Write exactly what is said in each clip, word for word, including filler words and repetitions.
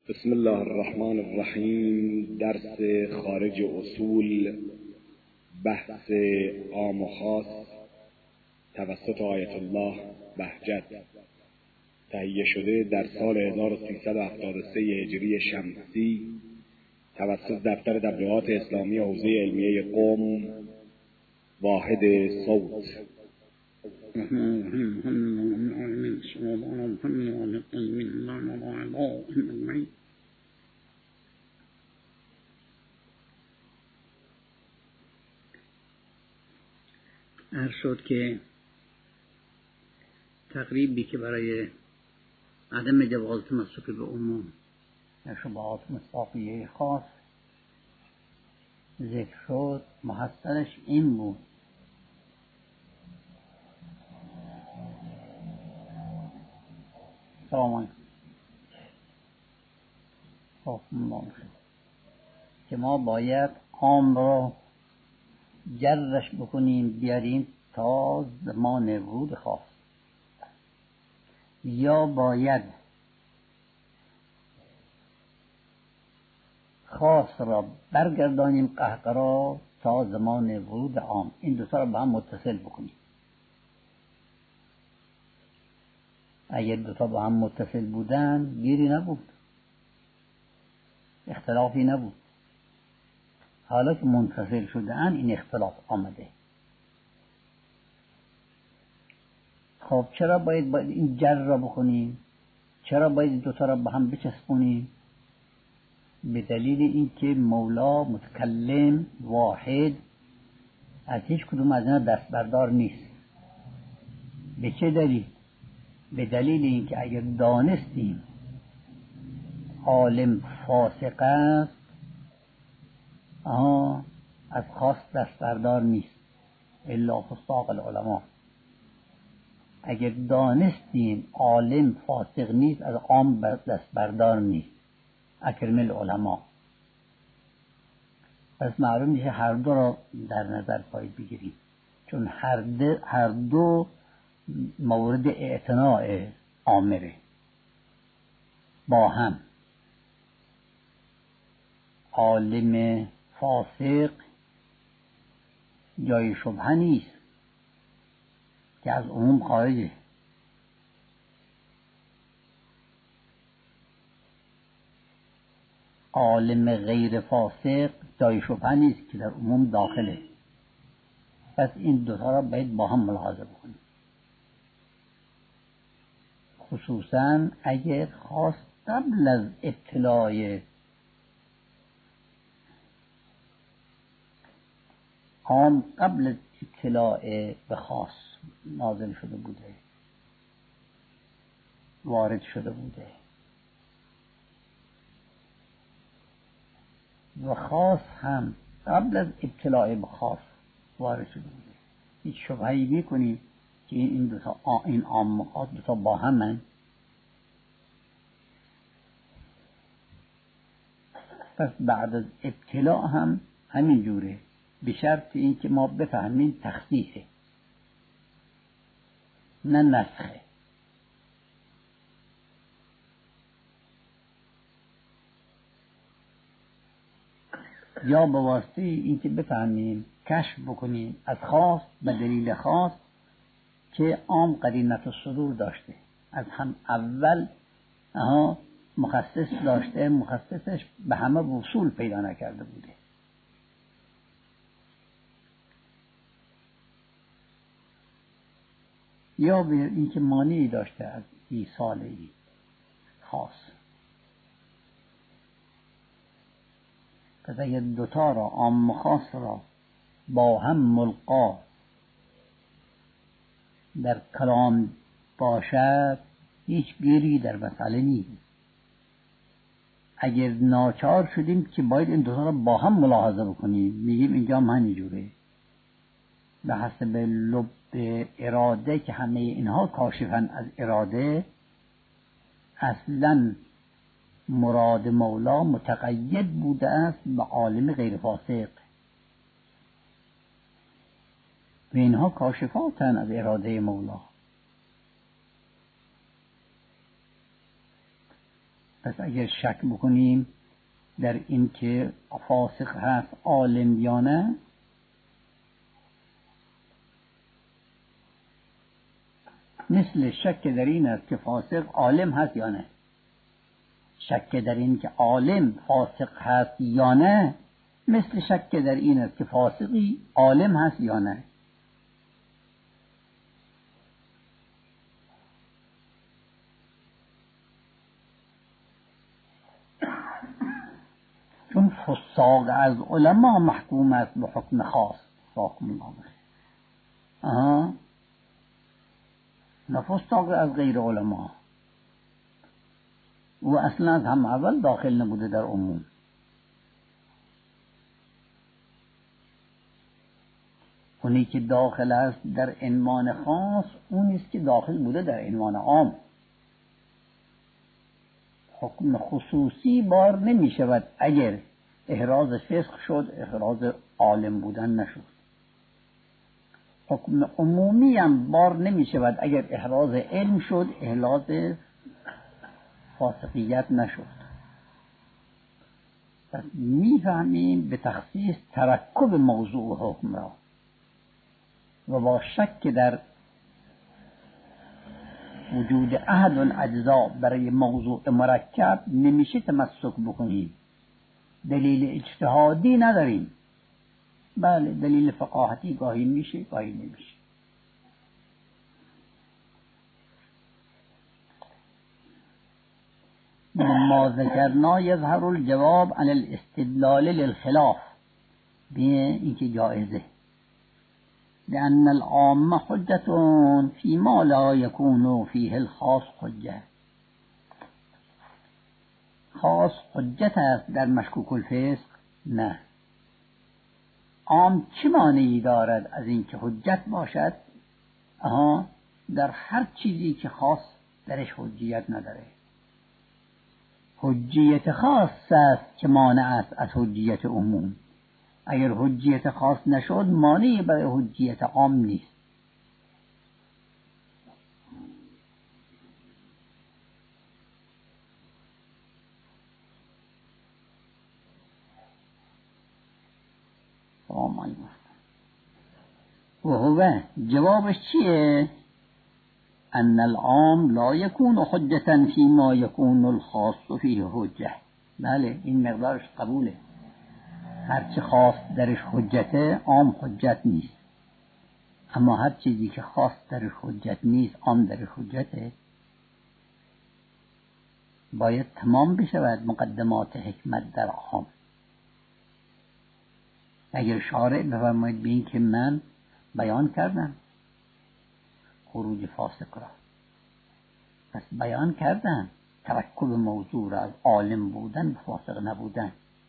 بسم الله الرحمن الرحیم. درس خارج اصول، بحث عام و خاص توسط آیت الله بهجت، تهیه شده در سال هزار و سیصد و هفتاد و سه هجری شمسی توسط دفتر تبلیغات اسلامی حوزه علمیه قم، واحد صوت. الرحمن الرحیم الحمد لله رب العالمین صلی الله علی محمد و آل الطیبین الطاهرین اجمعین. عرض شد که تقریبی که برای عدم جواز تمسک به عموم در شبهات مصداقیه خاص ذکر شد، محصلش این بود سلام که ما باید عام را جرش بکنیم بیاریم تا زمان ورود خاص، یا باید خاص را برگردانیم قهقرا تا زمان ورود عام. این دو تا را با هم متصل بکنیم. اگر دو تا با هم متصل بودن گیری نبود، اختلافی نبود. حالا که منفصل شدن این اختلاف آمده. خب چرا باید, باید این جر را بکنیم؟ چرا باید دو تا را با هم بچسبونیم؟ به دلیل اینکه مولا متکلم واحد از هیچ کدوم از اینا دست بردار نیست. به چه دلیل؟ به دلیل اینکه اگر دانستیم عالم فاسق است، آها از خاص دست بردار نیست، الا فساق العلماء. اگر دانستیم عالم فاسق نیست، از عام دست بردار نیست، اکرم العلماء. پس معلوم میشه هر دو را در نظر باید بگیریم، چون هر دو, هر دو مورد اعتناع آمره با هم. عالم فاسق جای شبهه نیست که از عموم خارجه. عالم غیر فاسق جای شبهه نیست که در عموم داخله. پس این دوتا را باید با هم ملاحظه بکنیم، خصوصا اگر خاص قبل از ابتلاع عام، قبل از ابتلاع به خاص نازل شده بوده، وارد شده بوده و خاص هم قبل از ابتلاع به خاص وارد شده بوده. هیچ شبهه‌ای میکنیم که این دو تا این عام و خاص دو تا با همن؟ پس بعد از ابتلاع هم همین جوره، به شرط اینکه ما بفهمیم تخصیصه نه نسخه. یا به واسطه اینکه بفهمیم کشف بکنیم از خاص به دلیل خاص که عام قرینت الصدور داشته، از هم اول اها مخصص داشته، مخصصش به همه وصول پیدا نکرده بوده. یا به اینکه مانعی داشته از ایصال خاص. پس اگر دوتا را عام و خاص را با هم ملقا در کلام باشد، هیچ گیری در مسئله نیست. اگر ناچار شدیم که باید این دوتا را با هم ملاحظه بکنیم، میگیم اینجا هم همینجوره به حسب لب اراده که همه اینها کاشفن از اراده. اصلا مراد مولا متقید بوده است به عالم غیر فاسق و اینها کاشفاتن از اراده مولا. پس اگر شک بکنیم در این که فاسق هست عالم یا نه، مثل شک در این است که فاسق عالم هست یا نه. شک در این که عالم فاسق هست یا نه مثل شک در این است که فاسقی عالم هست یا نه. چون فساق از علما محکوم است به حکم خاص. حکم الله آها نه فساق از غیر علما، و اصلا هم اول داخل نبوده در عموم. اونی که داخل است در عنوان خاص اونی است که داخل بوده در عنوان عام. حکم خصوصی بار نمی شود اگر احراز فسق شد، احراز عالم بودن نشد. حکم عمومی هم بار نمی شود اگر احراز علم شد، احراز فاسقیت نشد. پس می فهمیم به تخصیص ترکب موضوع حکم را، و با شک در وجود احد الاجزاء برای موضوع مرکب نمیشه تمسک بکنیم. دلیل اجتهادی نداریم. بله دلیل فقاهتی گاهی میشه گاهی نمیشه. ما ذکرنا یظهر الجواب عن الاستدلال للخلاف به اینکه جائزه، لأن العام حجة فيما لا يكون فيه الخاص حجة. خاص حجت است در مشکوک الفسق؟ نه. عام چه مانعی دارد از اینکه حجت باشد؟ آها در هر چیزی که خاص درش حجیت نداره. حجیت خاص است که مانع است از حجیت عموم. اگر حجیت خاص نشد مانعی برای حجیت عام نیست. و هو جوابش چیه؟ ان العام لا يكون حجة فيما يكون الخاص فيه حجة. بله این مقدارش قبوله. هرچی خاص درش حجته عام حجت نیست، اما هر چیزی که خاص درش حجت نیست عام درش حجته. باید تمام بشود مقدمات حکمت در عام. اگر شارع بفرماید به این که من بیان کردم خروج فاسق را، پس بیان کردم ترکب موضوع را از عالم بودن به فاسق نبودن،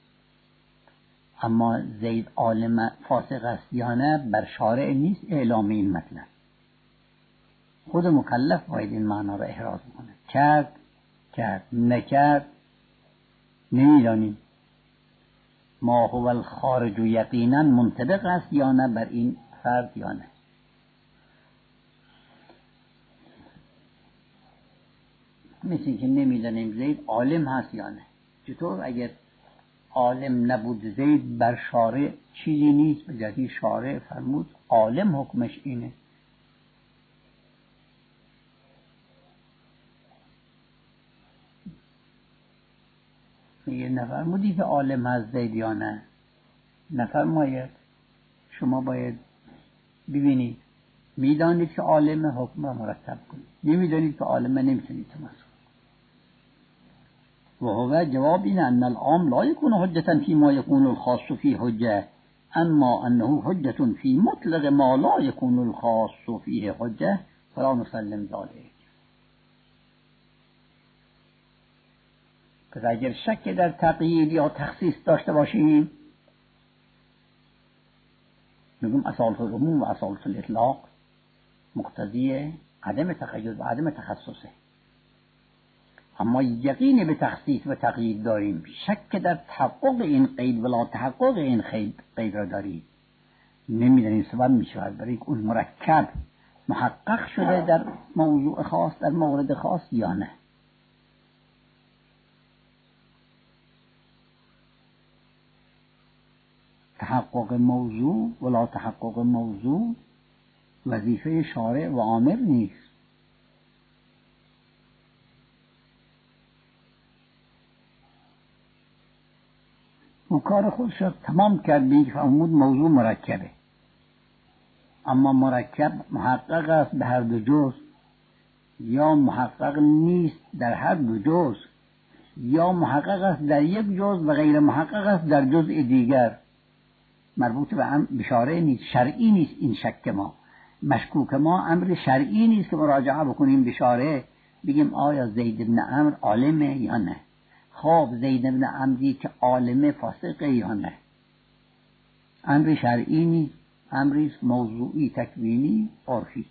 اما زید عالم فاسق است یا نه بر شارع نیست اعلام این مطلب. خود مکلف باید این معنا را احراز کنه. کرد کرد نکرد نمیدانیم. ما هو الخارج یقینا منطبق است یا نه بر این فرد یا نه. مثل که نمیدانیم زید عالم هست یا نه. چطور اگر عالم نبود زید بر شارع چیزی نیست، به جدی شارع فرمود عالم حکمش اینه. میگه نفرمودی که عالم هست زید یا نه؟ نفرماید. شما باید ببینید میدانید که عالم حکم مرتب کنید، نمیدانید که عالم نمیتونید تمسک. و هو جواب این ان العام لا يكون حجة فيما يكون الخاص فيه حجة، اما انه حجة في مطلق ما لا يكون الخاص فيه حجة فلا نسلم ذلك. پس اگر شک در تقیید یا تخصیص داشته باشیم میگم اصالت العموم و اصالت الاطلاق مقتضی عدم تقید و عدم تخصصه. اما یقین به تخصیص و تقیید داریم، شک در تحقق این قید ولا تحقق این قید را داریم، نمیدانیم سبب میشود برای اون مرکب محقق شده در موضوع خاص در مورد خاص یا نه. تحقق موضوع ولا تحقق موضوع وظیفه شارع و آمر نیست. او کار خودش را تمام کرد به یک فرمود موضوع مرکبه، اما مرکب محقق است به هر دو جزء یا محقق نیست در هر دو جزء، یا محقق است در یک جزء و غیر محقق است در جزء دیگر. مربوط به هم بشاره نیست، شرعی نیست. این شک ما، مشکوک ما امر شرعی نیست که مراجعه بکنیم بشاره بگیم آیا زید بن عمرو عالمه یا نه. خب زید بن عمرو که عالمه فاسقه یا نه، امر شرعی نیست، امری موضوعی تکوینی عرفی.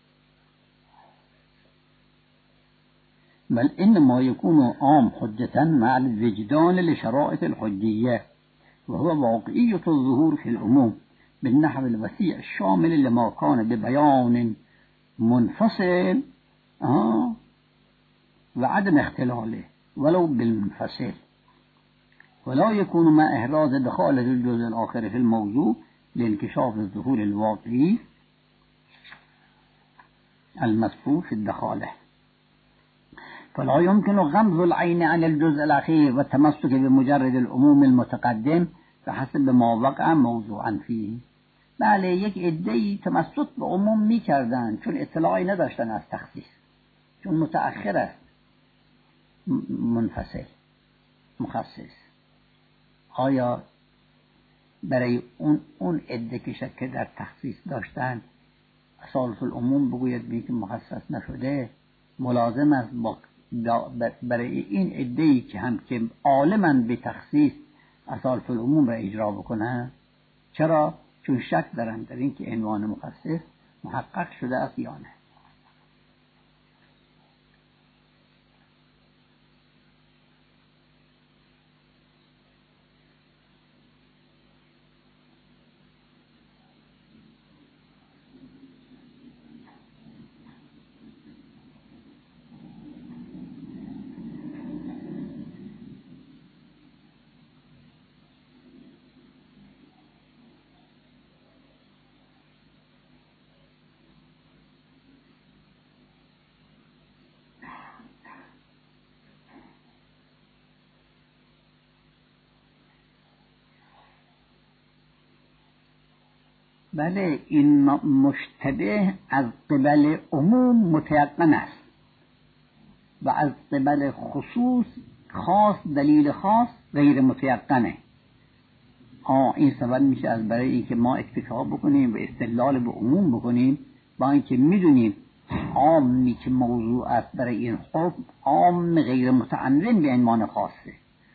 بل انما يكون عام حجة مع الوجدان لشرائط الحجية، وهو واقعية الظهور في العموم بالنحو الوسيع الشامل لما كان ببيان منفصل آه وعدم اختلاله ولو بالمنفصل، ولا يكون مع إحراز دخالة الجزء الآخر في الموضوع لانكشاف الظهور الواقعي المذكور في الدخالة. فلا يمكن غمض العين عن الجزء الأخير والتمسك بمجرد العموم المتقدم فحسب ما وقع موضوعا فيه. بله، یک عده‌ای تمسک به عموم می کردن چون اطلاعی نداشتن از تخصیص، چون متأخر است منفصل مخصص. آیا برای اون اون عده که شک در تخصیص داشتن اصالت العموم بگوید بی که مخصص نشده؟ ملازم است با برای این عده‌ای که هم که عالمن به تخصیص اصالت العموم را اجرا بکنن؟ چرا؟ چون شک دارن در این که عنوان مخصص محقق شده است یا نه. بله، این مشتبه از قبل عموم متیقن است و از قبل خصوص خاص دلیل خاص غیر متیقنه. آه این سبب میشه از برای اینکه ما اکتفا بکنیم و استدلال به عموم بکنیم با اینکه میدونیم عامی که موضوع است برای این حکم عام غیر متعنون به عنوان خاصه.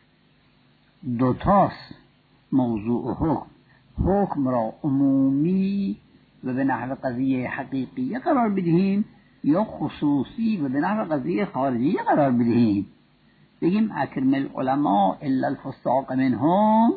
دوتاست موضوع و حکم. حکم را عمومی و به نحو قضیه حقیقی قرار بدهیم یا خصوصی و به نحو قضیه خارجی قرار بدهیم. بگیم اکرم العلماء الا الفساق منهم،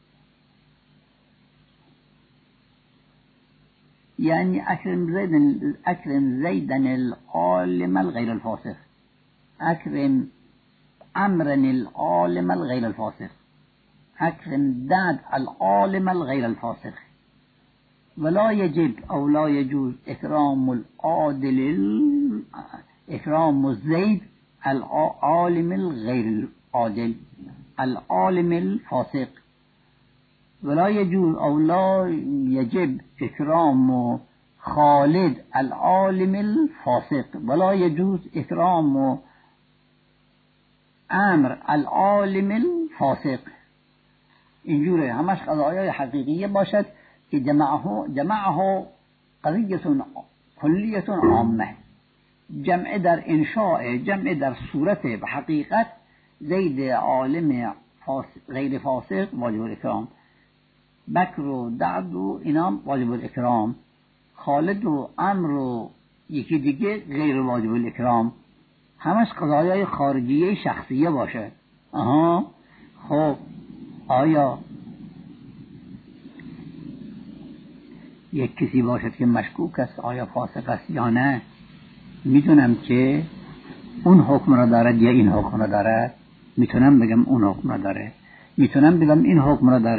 یعنی اکرم زیدن اکرم زیدن العالم الغیر الفاسق، اکرم امرن العالم الغیر الفاسق، اکرم داد العالم الغیر الفاسق. ولا يجب او لا يجوز اكرام العادل اكرام الزيد العالم الغير العادل العالم الفاسق. ولا يجوز او لا يجب اكرام خالد العالم الفاسق، ولا يجوز اكرام عمرو العالم الفاسق. اینجوره همش قضایای حقیقیه باشد که جمعه جمعه قضیه کلیه عامه، جمع در انشاء، جمع در صورت و حقیقت. زید عالم فاسق غیر فاسق واجب الاکرام، بکر و دعد و اینا واجب الاکرام، خالد و عمرو و یکی دیگه غیر واجب الاکرام. همش قضایای خارجیه شخصیه باشه. آها خب آیا یک کسی باشد که مشکوک است آیا فاسق است یا نه، میتونم که اون حکم را دارد یا این حکم را دارد؟ میتونم بگم اون حکم را داره، میتونم بگم این حکم را داره.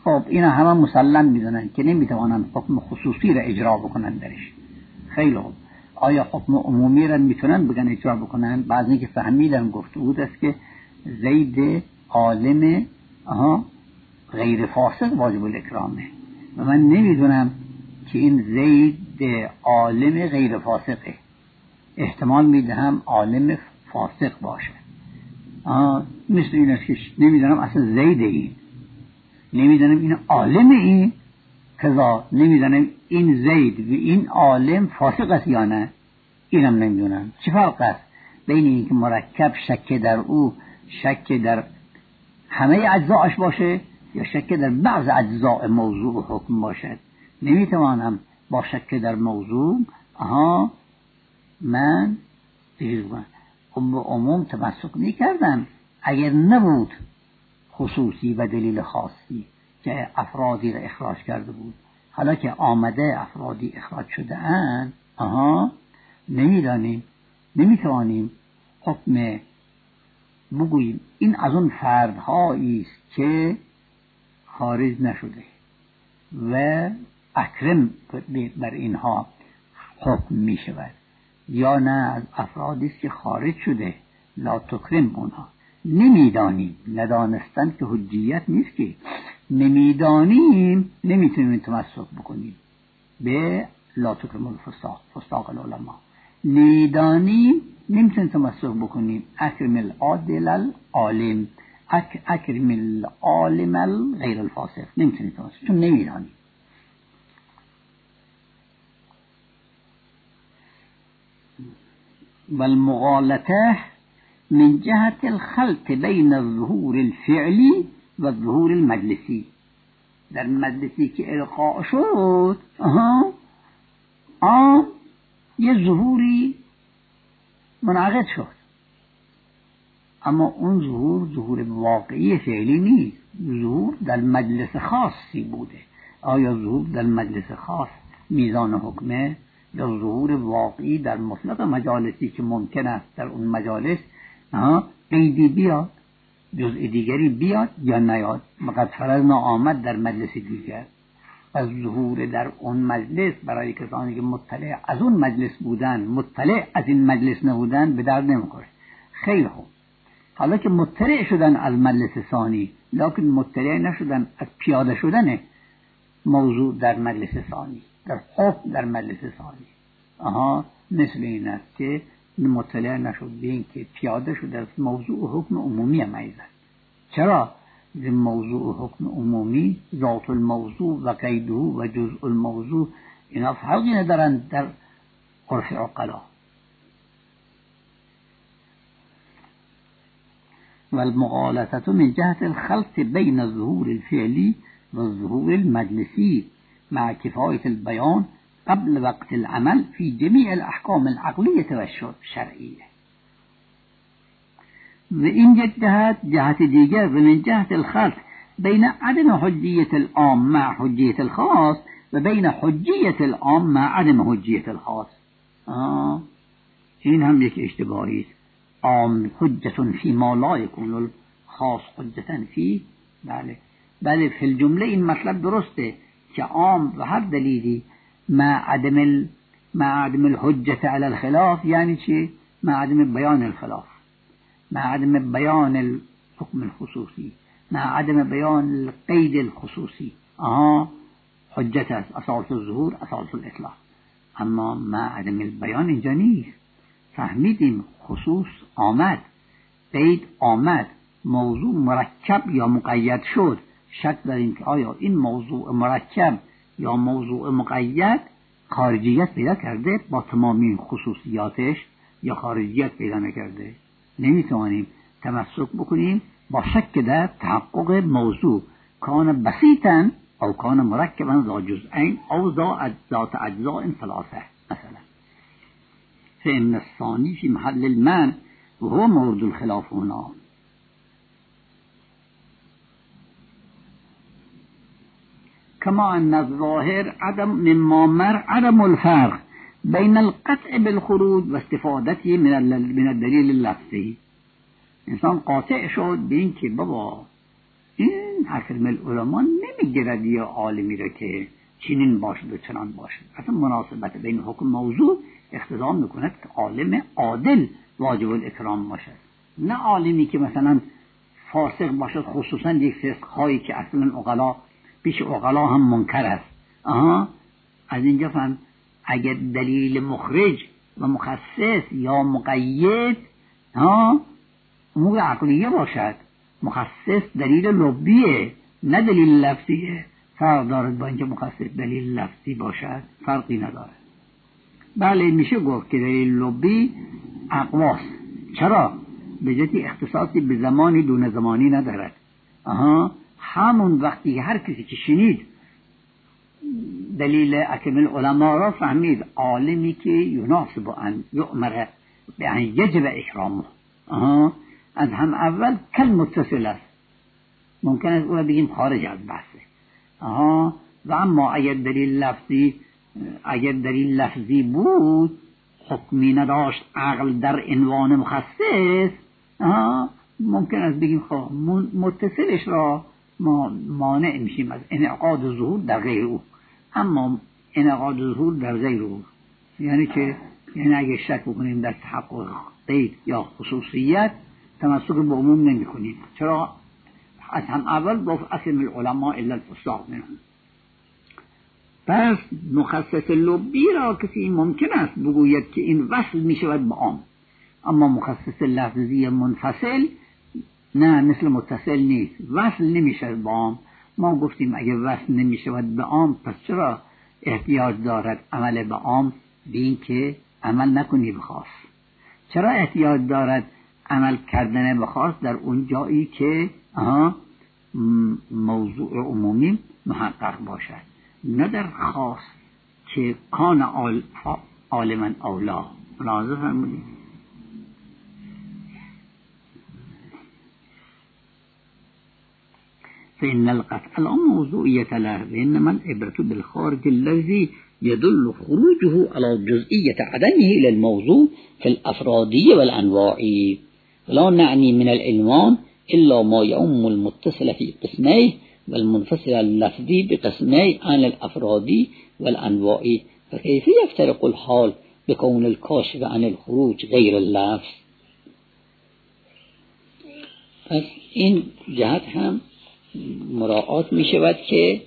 خب اینا همه مسلم میدونن که نمیتوانن حکم خصوصی را اجرا بکنن درش. خیلی خوب، آیا حکم عمومی را میتونن بگن اجرا بکنن؟ بعضی که فهمیدن گفته بود است که زید عالم آها غیر فاسق واجب الاکرامه و من نمیدونم که این زید عالم غیر فاسقه، احتمال میدهم عالم فاسق باشه. آه مثل این است که نمیدونم اصلا زید این، نمیدونم این عالم این کذا، نمیدونم این زید و این عالم فاسق است یا نه، اینم نمیدونم. چه فرق است بین این که مرکب شک در او شک در همه اجزاش باشه یا شک در بعض اجزاء موضوع و حکم باشد؟ نمیتوانم با شک در موضوع آها من خب به عموم تمسک میکردم اگر نبود خصوصی و دلیل خاصی که افرادی را اخراج کرده بود. حالا که آمده افرادی اخراج شده اند آها نمیدانیم، نمیتوانیم حکم بگوییم این از اون فردهایی است که خارج نشده و اکرم بر اینها حکم می شود، یا نه از افرادی است که خارج شده لا تکرم اونها. نمیدانیم، ندانستن که حجیت نیست، که نمیدانیم نمیتونیم تمسک بکنیم به لا تکرم الفساق فساق العلماء. نمیدانیم نمیتونیم تمسک بکنیم اکرم العادل العالم اک اکرم العالم الغیر الفاسق، نمیتونیم تمسک چون نمیدانیم. والمغالطه من جهت الخلط بین الظهور الفعلی و الظهور المجلسی. در مجلسی که القاء شد آها آه یه ظهوری منعقد شد، اما اون ظهور ظهور واقعی فعلی نیست، ظهور در مجلس خاصی بوده. آیا ظهور در مجلس خاص میزان حکمه یا ظهور واقعی در مطلق مجالسی که ممکن است در اون مجالس قیدی بیاد، جزء دیگری بیاد یا نیاد، مقد فرضنا آمد در مجلس دیگر. از ظهور در اون مجلس برای کسانی که مطلع از اون مجلس بودن مطلع از این مجلس نبودن به درد نمیخوره. خیلی خوب، حالا که مطلع شدن از مجلس ثانی لکن مطلع نشدن از پیاده شدن موضوع در مجلس ثانی، در حکم در مجلس ثانی. آها مثل این است که مطلع نشد به این که پیاده شده از موضوع حکم عمومی میزد. چرا؟ در موضوع حکم عمومی ذات الموضوع و قیده و جزء الموضوع اینا فرقی ندارند در عرف عقلا. والمغالطه من جهت الخلط بين الظهور الفعلي والظهور المجلسي مع كفاية البيان قبل وقت العمل في جميع الأحكام العقلية والشرعية. و این یک جهت جهت دیگر و من جهت الخلط بین عدم حجیت العام مع حجیت الخاص و بین حجیت العام مع عدم حجیت الخاص. آه. این هم یک اشتباهی است. عام حجة فی ما لا یکون الخاص حجة فی. بله بله فی الجمله این مطلب درسته که عام و هر دلیلی مع عدم ال... مع عدم الحجة على الخلاف، یعنی چی؟ مع عدم بیان الخلاف، مع عدم بیان الحكم الخصوصي، مع عدم بیان القید الخصوصی. آها حجت است، اصالت الظهور اصالت الاطلاق. اما مع عدم البیان اینجا نیست. فهمیدیم خصوص آمد، قید آمد، موضوع مرکب یا مقید شد. شک داریم که آیا این موضوع مرکب یا موضوع مقید خارجیت پیدا کرده با تمامی خصوصیاتش یا خارجیت پیدا نکرده. نمیتوانیم تمسک بکنیم با شک در تحقق موضوع کان بسیطا او کان مرکبا ذا جزئین او ذات اجزاء ثلاثه مثلا. فإن الثاني في محل المنع وهو مورد الخلاف هنا. كما أن الظاهر عدم مما مر عدم الفرق بين القطع بالخروج واستفادته من من الدلیل اللفظی. انسان قاطع شد به این که بابا این حکم العلماء نمیگیرد یا عالمی را که چنین باشد و چنان باشد. اصلا مناسبت بین حکم موضوع اقتضا میکند که عالم عادل واجب الاکرام باشد، نه عالمی که مثلا فاسق باشد، خصوصا یک فسق هایی که اصلا عقلا پیش عقلا هم منکر است. آها، از اینجا فهم اگر دلیل مخرج و مخصص یا مقید ها امور عقلیه باشد، مخصص دلیل لبیه نه دلیل لفظیه، فرق دارد با اینکه مخصص دلیل لفظی باشد، فرقی نداره. بله میشه گفت که دلیل لبی اقواست. چرا؟ به جهتی اختصاصی به زمانی دون زمانی ندارد. آها، همون وقتی که هر کسی که شنید دلیل حکم العلماء را فهمید، عالمی که یناسب ان یؤمر به ان یجب اکرامه، آها، از هم اول کل متصل است، ممکن است او را بگیم خارج از بحثه. آها، و اما اگر دلیل لفظی اگر دلیل لفظی بود حکمی نداشت عقل در عنوان مخصص، آها، ممکن است بگیم خب متصلش را ما مانع میشیم از انعقاد ظهور در غیر او. اما انعقاد ظهور در غیر او یعنی که یعنی اگه شک بکنیم در تحقق قید یا خصوصیت تمسک به عموم نمی کنیم. چرا؟ از هم اول گفت حکم العلماء الا الفساق منهم. پس مخصص لبی را کسی ممکن است بگوید که این وصل می شود به عام، اما مخصص لفظی منفصل نه، مثل متصل نیست، وصل نمی شود به عام. ما گفتیم اگه وصل نمی شود به عام پس چرا احتیاج دارد عمل به عام به این که عمل نکنی به خاص؟ چرا احتیاج دارد عمل کردن به خاص در اون جایی که آها موضوع عمومی محقق باشد، نه در خاص که کان عالما اولا. ملاحظه فرمودید؟ فإن القطع لا موضوعية له، وإنما العبرة بالخارج الذي يدل خروجه على جزئية عدمه للموضوع في الأفرادية والأنواع، ولا نعني من العنوان إلا ما يؤم المتصل في قسميه والمنفصل اللفظي بقسميه عن الأفرادي والأنواع، فكيف يفترق الحال بكون الكاشف عن الخروج غير اللفظ؟ پس این جهت هم مراعات می شود که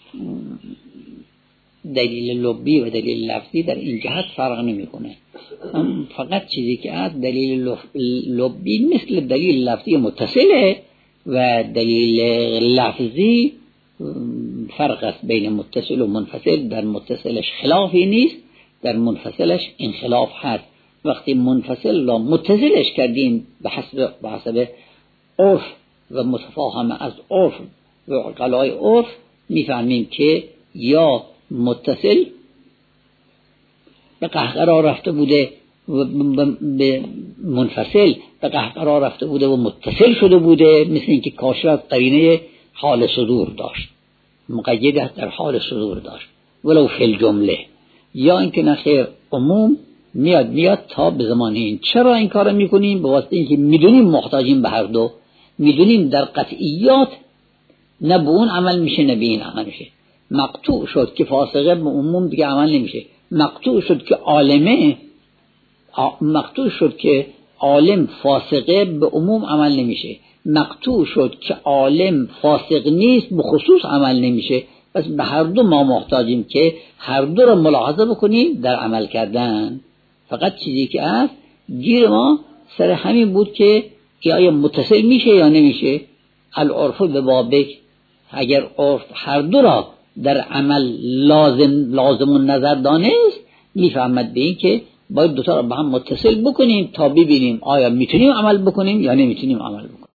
دلیل لبی و دلیل لفظی در این جهت فرق نمی کنه. فقط چیزی که از دلیل لبی مثل دلیل لفظی متصله و دلیل لفظی فرق است بین متصل و منفصل. در متصلش خلافی نیست، در منفصلش انخلاف هست. وقتی منفصل را متصلش کردیم به حسب به حسب عرف و متفاهم از عرف و عقلای عرف میفهمیم که یا متصل به قهقرا رفته بوده و به منفصل به قهقرا رفته بوده و متصل شده بوده، مثل اینکه کاشف قرینه حال صدور داشت، مقید در حال صدور داشت ولو فی الجمله، یا اینکه نخیر عموم میاد میاد تا به زمان این. چرا این کارو میکنیم؟ به واسطه اینکه میدونیم محتاجیم به هر دو، میدونیم در قطعیات نه به اون عمل میشه نه به این عمل میشه. مقطوع شد که فاسقه به عموم دیگه عمل نمیشه، مقطوع شد که عالمه مقطوع شد که عالم فاسقه به عموم عمل نمیشه، مقطوع شد که عالم فاسق نیست به خصوص عمل نمیشه. پس به هر دو ما محتاجیم که هر دو را ملاحظه بکنیم در عمل کردن. فقط چیزی که هست گیر ما سر همین بود که یا متصل میشه یا نمیشه. العرف به بابک، اگر عرف هر دو را در عمل لازم لازم و نظر دانست میفهمد به این که باید دوتا را به هم متصل بکنیم تا ببینیم آیا میتونیم عمل بکنیم یا نمیتونیم عمل بکنیم.